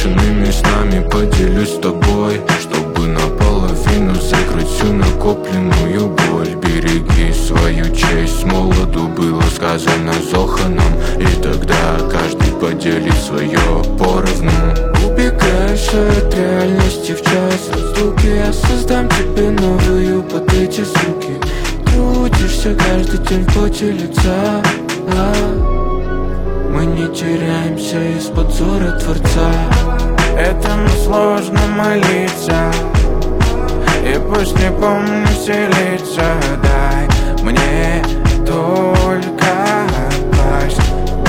брошенными снами поделюсь с тобой, чтобы наполовину закрыть всю накопленную боль. Береги свою честь, с молоду было сказано Зоханом, и тогда каждый поделит свое поровну. Убегаешь от реальности в час разлуки, я создам тебе новую под эти звуки. Трудишься каждый день в поте лица, мы не теряемся из-под взора Творца. Этому сложно молиться, и пусть не помню все лица. Дай мне только пасть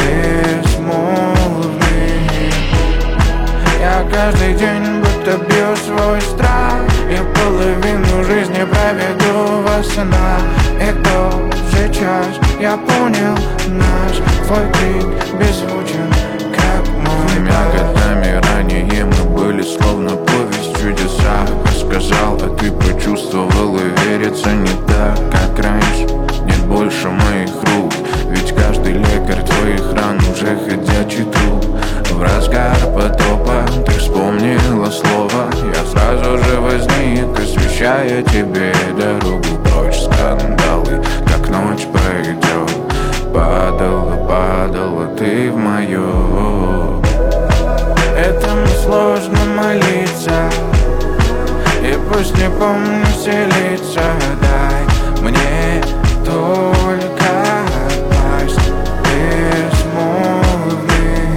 безмолвный. Я каждый день будто бью свой страх, и половину жизни проведу во снах. И тот же час я понял наш твой крик беззвучен, как мой годами ранее мы были словно повесть чудеса. Рассказал, а ты почувствовал, и верится не так, как раньше. Нет больше моих рук, ведь каждый лекарь твоих ран уже ходячий труп. В разгар потопа ты вспомнила слово, я сразу же возник, освещая тебе дорогу. Прочь скандалы, как ночь пройдет. Падала, падала ты в моё. Этому сложно молиться, и пусть не помню все лица. Дай мне только пасть безмолвным.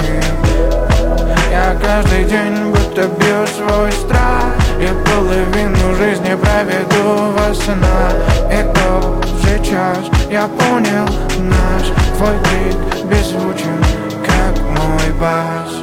Я каждый день будто бью свой страх, и половину жизни проведу во снах. И тот же час я понял наш твой крик беззвучен, как мой бас.